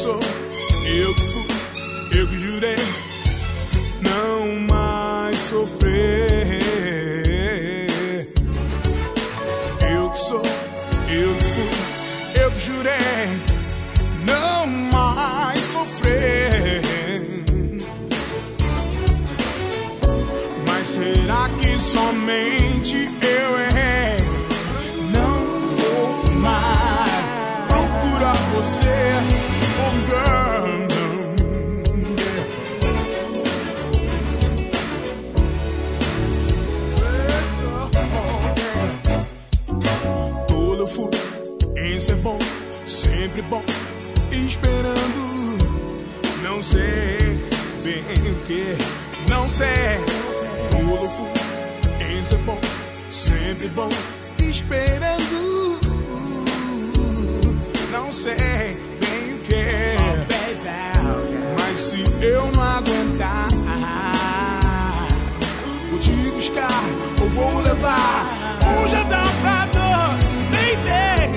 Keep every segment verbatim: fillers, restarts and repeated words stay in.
sou, eu que fui, eu que jurei não mais sofrer. Eu que sou, eu que fui, eu que jurei não mais sofrer. Mas será que somente eu errei? Não vou mais procurar você, oh girl, no. Todo eu fui em ser bom, sempre bom, esperando, não sei bem o que, não sei. Todo eu fui em ser bom, sempre bom, esperando, não sei bem o que. Mas se eu não aguentar, vou te buscar ou vou levar um jantar pra dor, baby.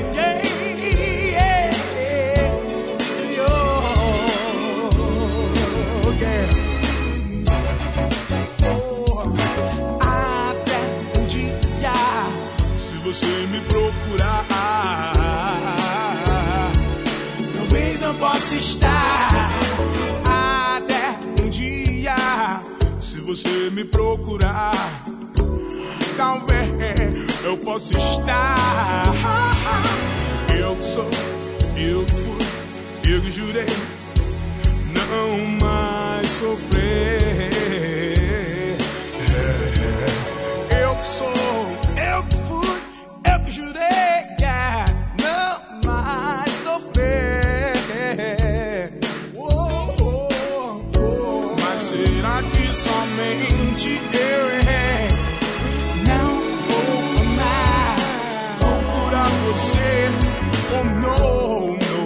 Você me procurar, talvez eu possa estar até um dia. Se você me procurar, talvez eu possa estar. Eu que sou, eu que fui, eu que jurei não mais sofrer. Eu que sou, eu que fui, eu que jurei, yeah, não mais sofrer. Oh, oh, oh. Mas será que somente eu errei? Não vou mais procurar você, oh no, no,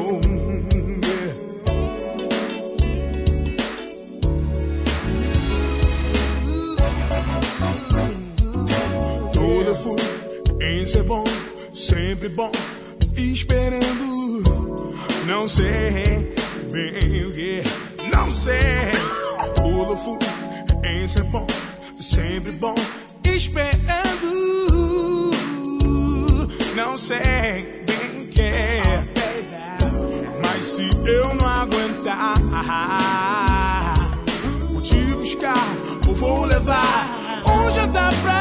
yeah. Todo eu fui em ser bom, sempre bom, esperando, não sei bem o que, não sei. Tudo fui em ser bom, sempre bom, esperando, não sei bem o que. Mas se eu não aguentar, vou te buscar ou vou levar um jantar pra